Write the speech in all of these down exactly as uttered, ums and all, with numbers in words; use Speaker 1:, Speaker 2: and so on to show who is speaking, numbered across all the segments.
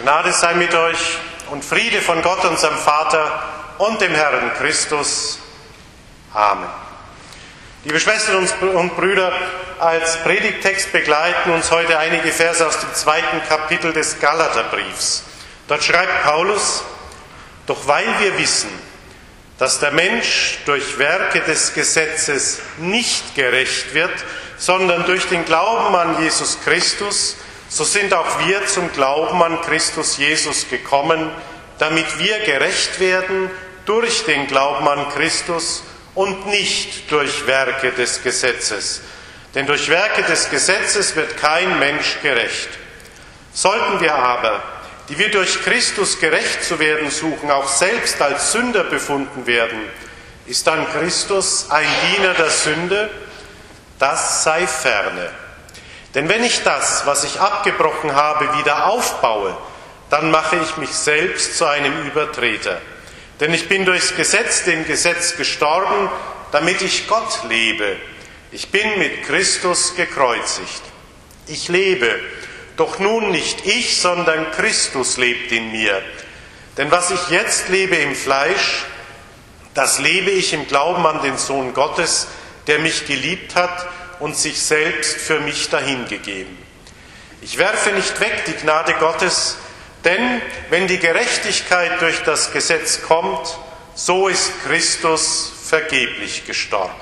Speaker 1: Gnade sei mit euch und Friede von Gott, unserem Vater und dem Herrn Christus. Amen. Liebe Schwestern und Brüder, als Predigttext begleiten uns heute einige Verse aus dem zweiten Kapitel des Galaterbriefs. Dort schreibt Paulus: Doch weil wir wissen, dass der Mensch durch Werke des Gesetzes nicht gerecht wird, sondern durch den Glauben an Jesus Christus, so sind auch wir zum Glauben an Christus Jesus gekommen, damit wir gerecht werden durch den Glauben an Christus und nicht durch Werke des Gesetzes. Denn durch Werke des Gesetzes wird kein Mensch gerecht. Sollten wir aber, die wir durch Christus gerecht zu werden suchen, auch selbst als Sünder befunden werden, ist dann Christus ein Diener der Sünde? Das sei ferne. Denn wenn ich das, was ich abgebrochen habe, wieder aufbaue, dann mache ich mich selbst zu einem Übertreter. Denn ich bin durchs Gesetz dem Gesetz gestorben, damit ich Gott lebe. Ich bin mit Christus gekreuzigt. Ich lebe, doch nun nicht ich, sondern Christus lebt in mir. Denn was ich jetzt lebe im Fleisch, das lebe ich im Glauben an den Sohn Gottes, der mich geliebt hat und sich selbst für mich dahingegeben. Ich werfe nicht weg die Gnade Gottes, denn wenn die Gerechtigkeit durch das Gesetz kommt, so ist Christus vergeblich gestorben.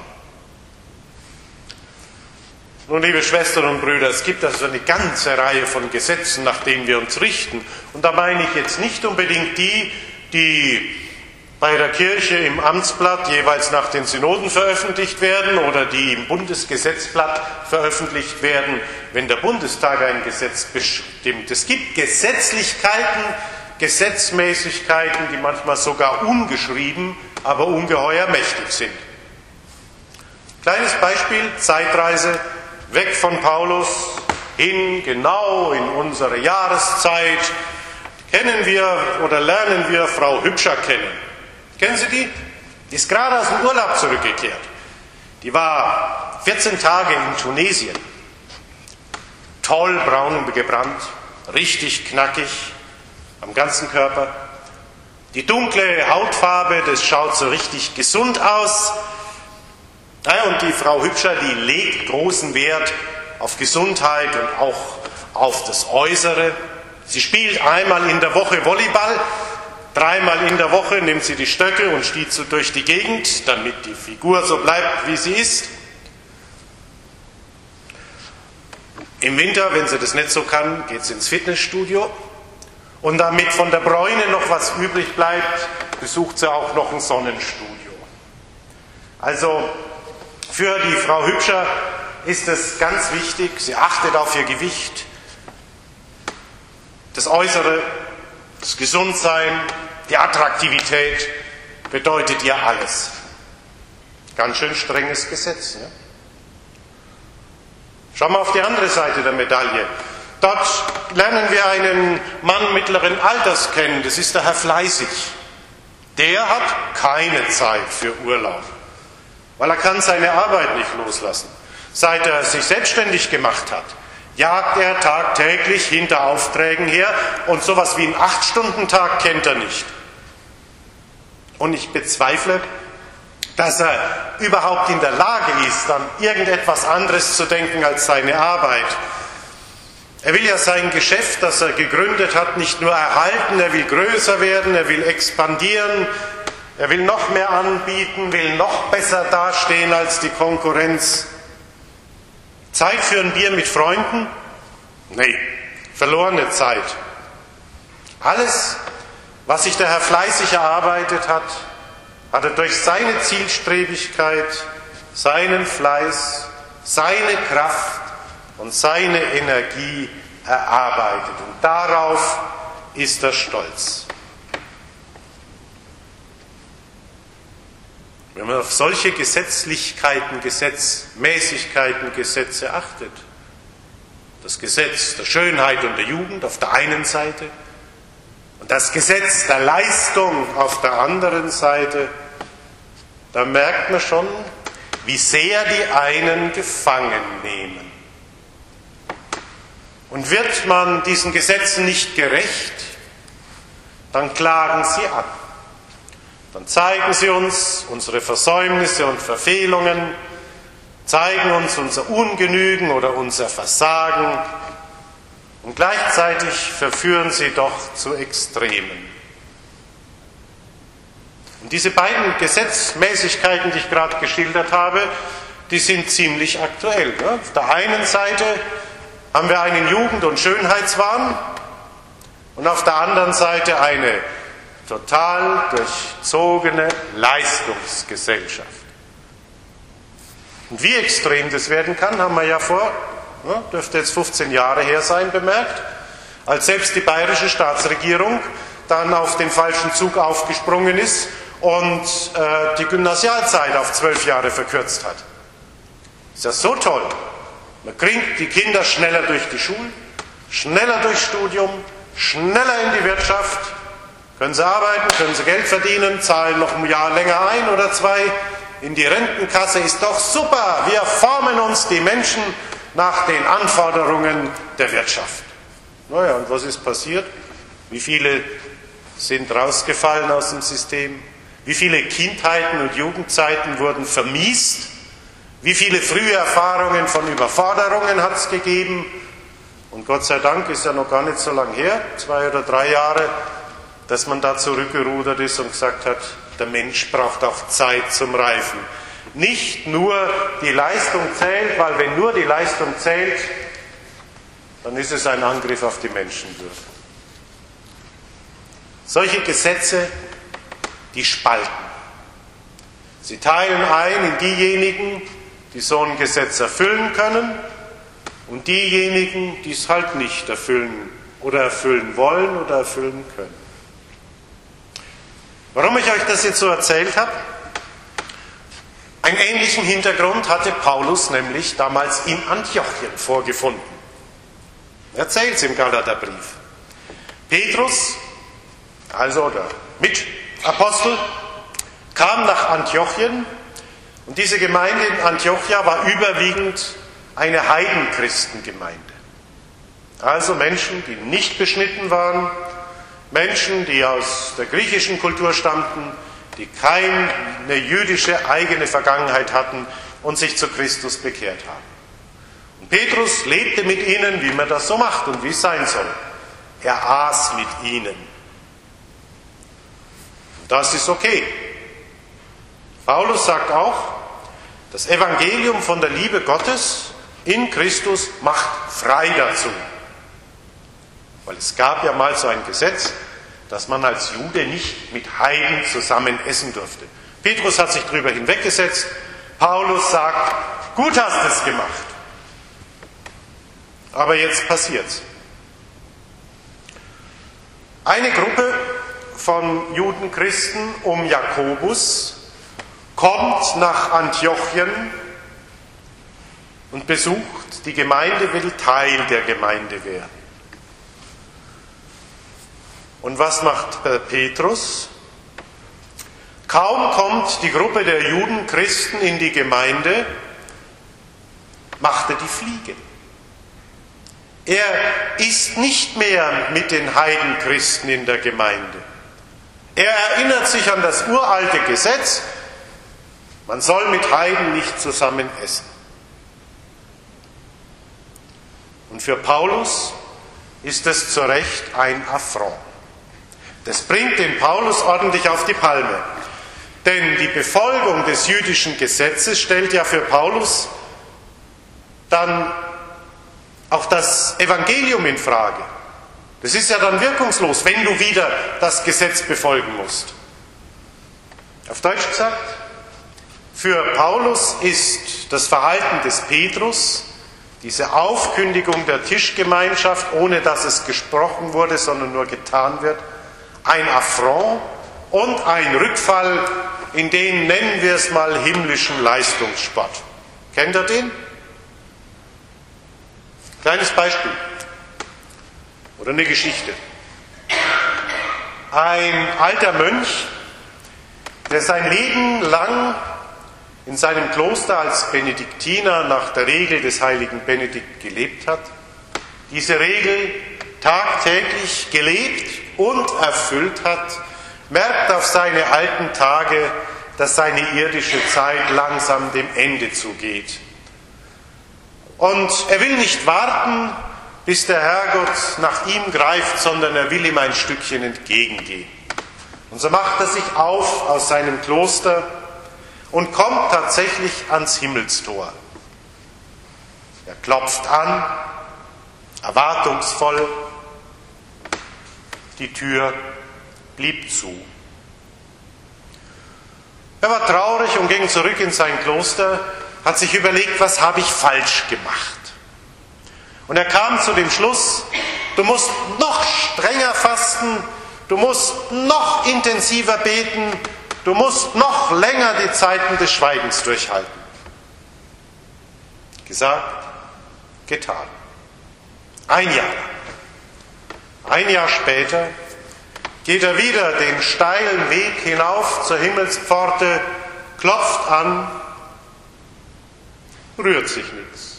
Speaker 1: Nun, liebe Schwestern und Brüder, es gibt also eine ganze Reihe von Gesetzen, nach denen wir uns richten. Und da meine ich jetzt nicht unbedingt die, die bei der Kirche im Amtsblatt jeweils nach den Synoden veröffentlicht werden oder die im Bundesgesetzblatt veröffentlicht werden, wenn der Bundestag ein Gesetz bestimmt. Es gibt Gesetzlichkeiten, Gesetzmäßigkeiten, die manchmal sogar ungeschrieben, aber ungeheuer mächtig sind. Kleines Beispiel: Zeitreise weg von Paulus hin genau in unsere Jahreszeit. Kennen wir oder lernen wir Frau Hübscher kennen. Kennen Sie die? Die ist gerade aus dem Urlaub zurückgekehrt. Die war vierzehn Tage in Tunesien. Toll braun gebrannt, richtig knackig am ganzen Körper. Die dunkle Hautfarbe, das schaut so richtig gesund aus. Ja, und die Frau Hübscher, die legt großen Wert auf Gesundheit und auch auf das Äußere. Sie spielt einmal in der Woche Volleyball. Dreimal in der Woche nimmt sie die Stöcke und stiehlt so durch die Gegend, damit die Figur so bleibt, wie sie ist. Im Winter, wenn sie das nicht so kann, geht sie ins Fitnessstudio. Und damit von der Bräune noch was übrig bleibt, besucht sie auch noch ein Sonnenstudio. Also für die Frau Hübscher ist es ganz wichtig, sie achtet auf ihr Gewicht, das Äußere, das Gesundsein, die Attraktivität bedeutet ihr alles. Ganz schön strenges Gesetz. Ne? Schauen wir auf die andere Seite der Medaille. Dort lernen wir einen Mann mittleren Alters kennen, das ist der Herr Fleißig. Der hat keine Zeit für Urlaub, weil er kann seine Arbeit nicht loslassen. Seit er sich selbstständig gemacht hat, jagt er tagtäglich hinter Aufträgen her und sowas wie einen Acht-Stunden-Tag kennt er nicht. Und ich bezweifle, dass er überhaupt in der Lage ist, an irgendetwas anderes zu denken als seine Arbeit. Er will ja sein Geschäft, das er gegründet hat, nicht nur erhalten, er will größer werden, er will expandieren, er will noch mehr anbieten, will noch besser dastehen als die Konkurrenz. Zeit für ein Bier mit Freunden? Nee, verlorene Zeit. Alles, was sich der Herr Fleißig erarbeitet hat, hat er durch seine Zielstrebigkeit, seinen Fleiß, seine Kraft und seine Energie erarbeitet. Und darauf ist er stolz. Wenn man auf solche Gesetzlichkeiten, Gesetzmäßigkeiten, Gesetze achtet, das Gesetz der Schönheit und der Jugend auf der einen Seite und das Gesetz der Leistung auf der anderen Seite, da merkt man schon, wie sehr die einen gefangen nehmen. Und wird man diesen Gesetzen nicht gerecht, dann klagen sie an. Dann zeigen sie uns unsere Versäumnisse und Verfehlungen, zeigen uns unser Ungenügen oder unser Versagen und gleichzeitig verführen sie doch zu Extremen. Und diese beiden Gesetzmäßigkeiten, die ich gerade geschildert habe, die sind ziemlich aktuell. Ne? Auf der einen Seite haben wir einen Jugend- und Schönheitswahn und auf der anderen Seite eine total durchzogene Leistungsgesellschaft. Und wie extrem das werden kann, haben wir ja vor, ne, dürfte jetzt fünfzehn Jahre her sein, bemerkt, als selbst die bayerische Staatsregierung dann auf den falschen Zug aufgesprungen ist und äh, die Gymnasialzeit auf zwölf Jahre verkürzt hat. Ist ja so toll. Man kriegt die Kinder schneller durch die Schule, schneller durchs Studium, schneller in die Wirtschaft, können sie arbeiten, können sie Geld verdienen, zahlen noch ein Jahr länger ein oder zwei in die Rentenkasse, ist doch super. Wir formen uns die Menschen nach den Anforderungen der Wirtschaft. Naja, und was ist passiert? Wie viele sind rausgefallen aus dem System? Wie viele Kindheiten und Jugendzeiten wurden vermiest? Wie viele frühe Erfahrungen von Überforderungen hat es gegeben? Und Gott sei Dank ist ja noch gar nicht so lange her, zwei oder drei Jahre, dass man da zurückgerudert ist und gesagt hat, der Mensch braucht auch Zeit zum Reifen. Nicht nur die Leistung zählt, weil wenn nur die Leistung zählt, dann ist es ein Angriff auf die Menschenwürde. Solche Gesetze, die spalten. Sie teilen ein in diejenigen, die so ein Gesetz erfüllen können und diejenigen, die es halt nicht erfüllen oder erfüllen wollen oder erfüllen können. Warum ich euch das jetzt so erzählt habe? Einen ähnlichen Hintergrund hatte Paulus nämlich damals in Antiochien vorgefunden. Er erzählt es im Galaterbrief. Petrus, also der Mitapostel, kam nach Antiochien und diese Gemeinde in Antiochia war überwiegend eine Heidenchristengemeinde. Also Menschen, die nicht beschnitten waren, Menschen, die aus der griechischen Kultur stammten, die keine jüdische eigene Vergangenheit hatten und sich zu Christus bekehrt haben. Und Petrus lebte mit ihnen, wie man das so macht und wie es sein soll. Er aß mit ihnen. Und das ist okay. Paulus sagt auch, das Evangelium von der Liebe Gottes in Christus macht frei dazu. Weil es gab ja mal so ein Gesetz, dass man als Jude nicht mit Heiden zusammen essen durfte. Petrus hat sich darüber hinweggesetzt. Paulus sagt, gut hast du es gemacht. Aber jetzt passiert's. Eine Gruppe von Judenchristen um Jakobus kommt nach Antiochien und besucht die Gemeinde, will Teil der Gemeinde werden. Und was macht Petrus? Kaum kommt die Gruppe der Judenchristen in die Gemeinde, macht er die Fliege. Er ist nicht mehr mit den Heidenchristen in der Gemeinde. Er erinnert sich an das uralte Gesetz, man soll mit Heiden nicht zusammen essen. Und für Paulus ist es zu Recht ein Affront. Das bringt den Paulus ordentlich auf die Palme. Denn die Befolgung des jüdischen Gesetzes stellt ja für Paulus dann auch das Evangelium in Frage. Das ist ja dann wirkungslos, wenn du wieder das Gesetz befolgen musst. Auf Deutsch gesagt, für Paulus ist das Verhalten des Petrus, diese Aufkündigung der Tischgemeinschaft, ohne dass es gesprochen wurde, sondern nur getan wird, ein Affront und ein Rückfall in den, nennen wir es mal, himmlischen Leistungssport. Kennt ihr den? Kleines Beispiel oder eine Geschichte. Ein alter Mönch, der sein Leben lang in seinem Kloster als Benediktiner nach der Regel des heiligen Benedikt gelebt hat. Diese Regel tagtäglich gelebt und erfüllt hat, merkt auf seine alten Tage, dass seine irdische Zeit langsam dem Ende zugeht. Und er will nicht warten, bis der Herrgott nach ihm greift, sondern er will ihm ein Stückchen entgegengehen. Und so macht er sich auf aus seinem Kloster und kommt tatsächlich ans Himmelstor. Er klopft an, erwartungsvoll. Die Tür blieb zu. Er war traurig und ging zurück in sein Kloster, hat sich überlegt, was habe ich falsch gemacht? Und er kam zu dem Schluss, du musst noch strenger fasten, du musst noch intensiver beten, du musst noch länger die Zeiten des Schweigens durchhalten. Gesagt, getan. Ein Jahr lang. Ein Jahr später geht er wieder den steilen Weg hinauf zur Himmelspforte, klopft an, rührt sich nichts.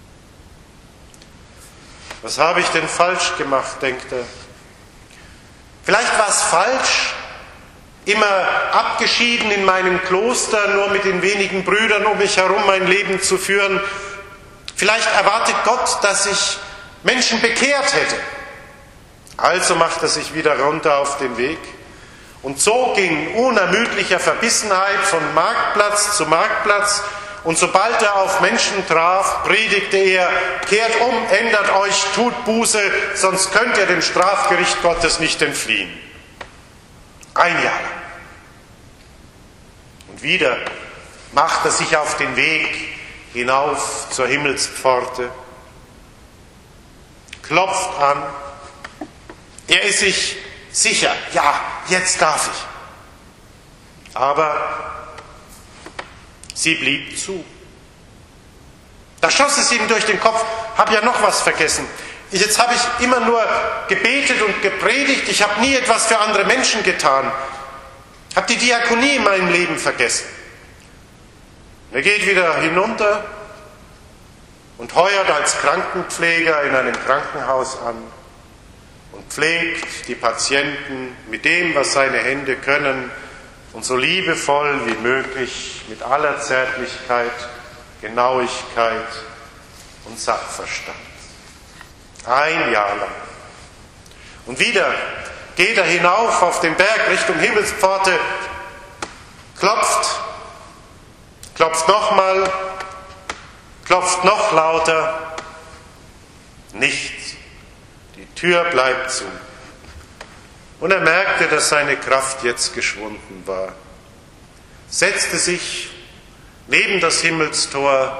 Speaker 1: Was habe ich denn falsch gemacht, denkt er. Vielleicht war es falsch, immer abgeschieden in meinem Kloster, nur mit den wenigen Brüdern um mich herum mein Leben zu führen. Vielleicht erwartet Gott, dass ich Menschen bekehrt hätte. Also macht er sich wieder runter auf den Weg und zog in unermüdlicher Verbissenheit von Marktplatz zu Marktplatz, und sobald er auf Menschen traf, predigte er, kehrt um, ändert euch, tut Buße, sonst könnt ihr dem Strafgericht Gottes nicht entfliehen. Ein Jahr lang. Und wieder macht er sich auf den Weg hinauf zur Himmelspforte, klopft an. Er ist sich sicher, ja, jetzt darf ich. Aber sie blieb zu. Da schoss es ihm durch den Kopf, habe ja noch was vergessen. Jetzt habe ich immer nur gebetet und gepredigt, ich habe nie etwas für andere Menschen getan. Habe die Diakonie in meinem Leben vergessen. Er geht wieder hinunter und heuert als Krankenpfleger in einem Krankenhaus an und pflegt die Patienten mit dem, was seine Hände können, und so liebevoll wie möglich, mit aller Zärtlichkeit, Genauigkeit und Sachverstand. Ein Jahr lang. Und wieder geht er hinauf auf den Berg Richtung Himmelspforte, klopft, klopft nochmal, klopft noch lauter. Nichts. Die Tür bleibt zu. Und er merkte, dass seine Kraft jetzt geschwunden war, setzte sich neben das Himmelstor.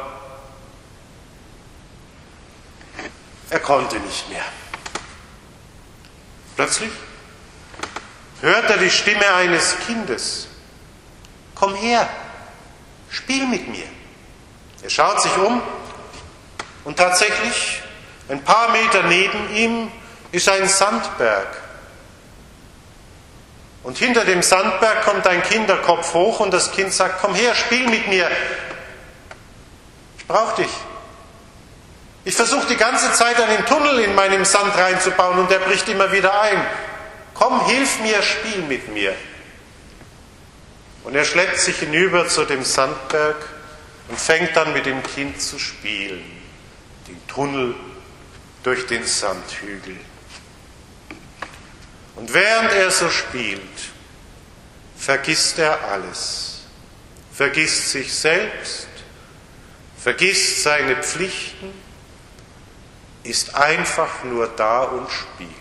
Speaker 1: Er konnte nicht mehr. Plötzlich hört er die Stimme eines Kindes. Komm her, spiel mit mir. Er schaut sich um und tatsächlich, ein paar Meter neben ihm ist ein Sandberg. Und hinter dem Sandberg kommt ein Kinderkopf hoch und das Kind sagt, komm her, spiel mit mir. Ich brauche dich. Ich versuche die ganze Zeit einen Tunnel in meinem Sand reinzubauen und der bricht immer wieder ein. Komm, hilf mir, spiel mit mir. Und er schleppt sich hinüber zu dem Sandberg und fängt dann mit dem Kind zu spielen. Den Tunnel durch den Sandhügel. Und während er so spielt, vergisst er alles. Vergisst sich selbst, vergisst seine Pflichten, ist einfach nur da und spielt.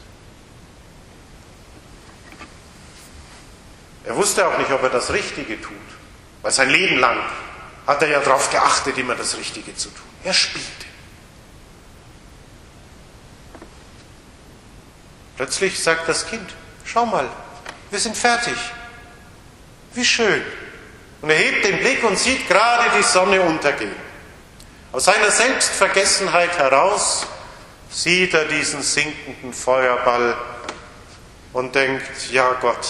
Speaker 1: Er wusste auch nicht, ob er das Richtige tut, weil sein Leben lang hat er ja darauf geachtet, immer das Richtige zu tun. Er spielte. Plötzlich sagt das Kind, schau mal, wir sind fertig. Wie schön. Und er hebt den Blick und sieht gerade die Sonne untergehen. Aus seiner Selbstvergessenheit heraus sieht er diesen sinkenden Feuerball und denkt, ja Gott,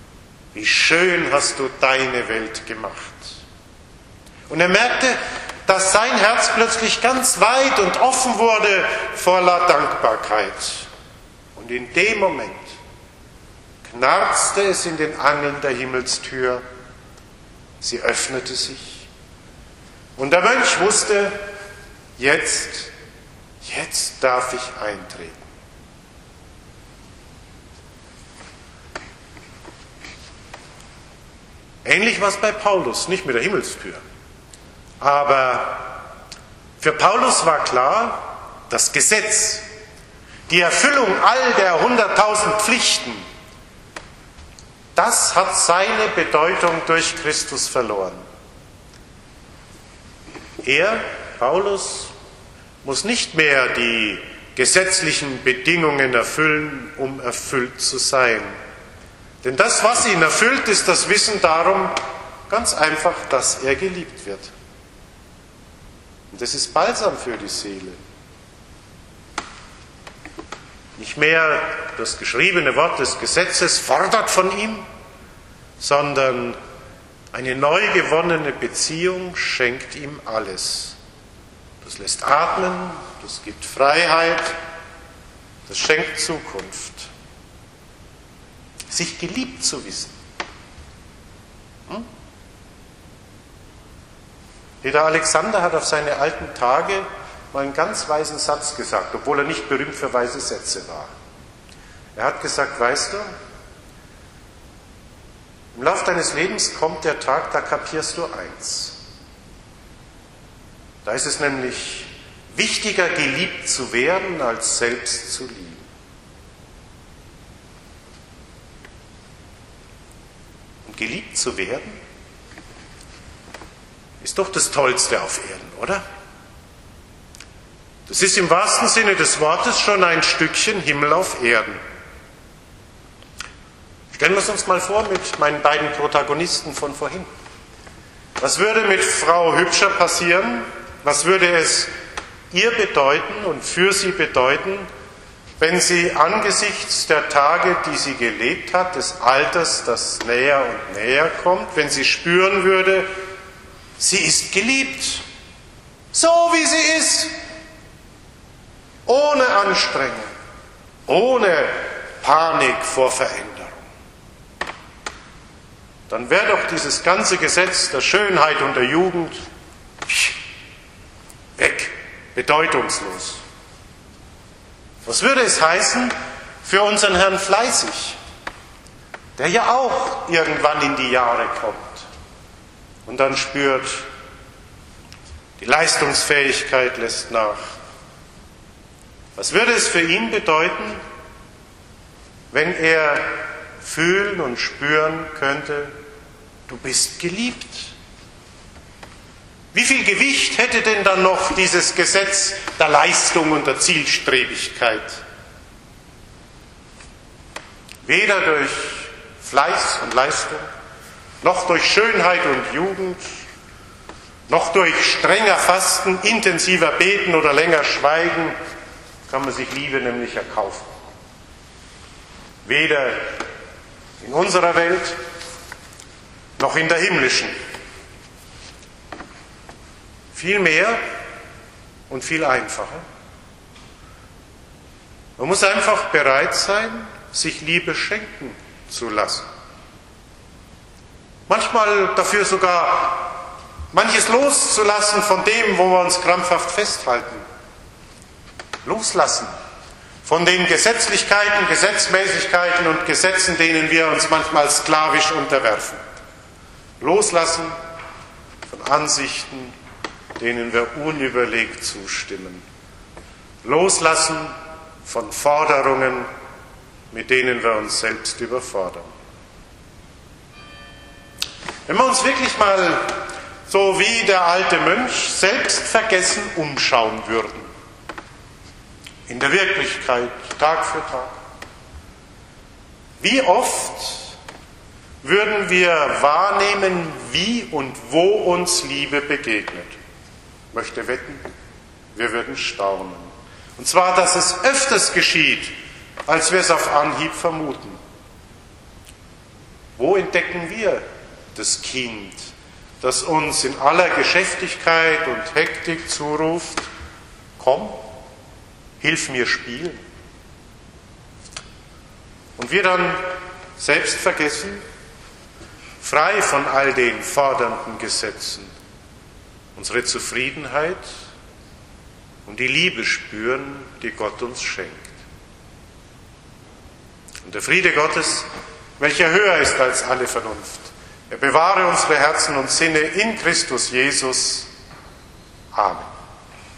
Speaker 1: wie schön hast du deine Welt gemacht. Und er merkte, dass sein Herz plötzlich ganz weit und offen wurde voller Dankbarkeit. Und in dem Moment knarzte es in den Angeln der Himmelstür, sie öffnete sich und der Mönch wusste, jetzt, jetzt darf ich eintreten. Ähnlich war es bei Paulus, nicht mit der Himmelstür. Aber für Paulus war klar, das Gesetz, die Erfüllung all der hunderttausend Pflichten, das hat seine Bedeutung durch Christus verloren. Er, Paulus, muss nicht mehr die gesetzlichen Bedingungen erfüllen, um erfüllt zu sein. Denn das, was ihn erfüllt, ist das Wissen darum, ganz einfach, dass er geliebt wird. Und das ist Balsam für die Seele. Nicht mehr das geschriebene Wort des Gesetzes fordert von ihm, sondern eine neu gewonnene Beziehung schenkt ihm alles. Das lässt atmen, das gibt Freiheit, das schenkt Zukunft. Sich geliebt zu wissen. Hm? Peter Alexander hat auf seine alten Tage mal einen ganz weisen Satz gesagt, obwohl er nicht berühmt für weise Sätze war. Er hat gesagt, weißt du, im Lauf deines Lebens kommt der Tag, da kapierst du eins. Da ist es nämlich wichtiger, geliebt zu werden, als selbst zu lieben. Und geliebt zu werden, ist doch das Tollste auf Erden, oder? Das ist im wahrsten Sinne des Wortes schon ein Stückchen Himmel auf Erden. Stellen wir es uns mal vor mit meinen beiden Protagonisten von vorhin. Was würde mit Frau Hübscher passieren? Was würde es ihr bedeuten und für sie bedeuten, wenn sie angesichts der Tage, die sie gelebt hat, des Alters, das näher und näher kommt, wenn sie spüren würde, sie ist geliebt, so wie sie ist, ohne Anstrengung, ohne Panik vor Veränderung. Dann wäre doch dieses ganze Gesetz der Schönheit und der Jugend weg, bedeutungslos. Was würde es heißen für unseren Herrn Fleißig, der ja auch irgendwann in die Jahre kommt und dann spürt, die Leistungsfähigkeit lässt nach. Was würde es für ihn bedeuten, wenn er fühlen und spüren könnte, du bist geliebt? Wie viel Gewicht hätte denn dann noch dieses Gesetz der Leistung und der Zielstrebigkeit? Weder durch Fleiß und Leistung, noch durch Schönheit und Jugend, noch durch strenger Fasten, intensiver Beten oder länger Schweigen kann man sich Liebe nämlich erkaufen. Weder in unserer Welt noch in der himmlischen. Viel mehr und viel einfacher. Man muss einfach bereit sein, sich Liebe schenken zu lassen. Manchmal dafür sogar manches loszulassen von dem, wo wir uns krampfhaft festhalten. Loslassen von den Gesetzlichkeiten, Gesetzmäßigkeiten und Gesetzen, denen wir uns manchmal sklavisch unterwerfen. Loslassen von Ansichten, denen wir unüberlegt zustimmen. Loslassen von Forderungen, mit denen wir uns selbst überfordern. Wenn wir uns wirklich mal so wie der alte Mönch selbstvergessen umschauen würden, in der Wirklichkeit, Tag für Tag, wie oft würden wir wahrnehmen, wie und wo uns Liebe begegnet? Ich möchte wetten, wir würden staunen. Und zwar, dass es öfters geschieht, als wir es auf Anhieb vermuten. Wo entdecken wir das Kind, das uns in aller Geschäftigkeit und Hektik zuruft, komm, hilf mir spielen. Und wir dann selbst vergessen, frei von all den fordernden Gesetzen, unsere Zufriedenheit und die Liebe spüren, die Gott uns schenkt. Und der Friede Gottes, welcher höher ist als alle Vernunft, er bewahre unsere Herzen und Sinne in Christus Jesus. Amen.